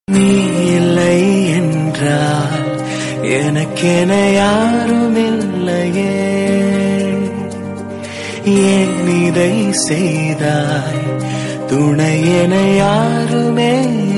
நீ இல்லை என்றால் எனக்கென யாரும் இல்லையே, ஏன் இதை செய்தாய், துணை என யாருமே